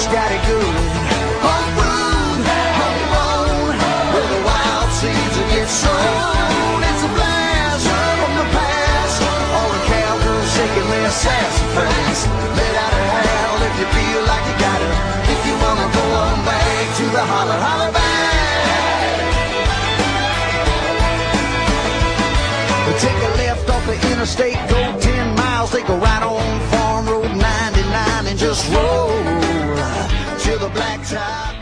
just got it good. Home road, home road, where the wild seeds will get sown. It's a blast from the past. All the cowgirls shaking their sassafras. Let out a howl if you feel like you gotta. If you wanna go on back to the holler, holler back. Take a left off the interstate, go 10 miles, take a right on Farm Road 99 and just roll till the blacktop.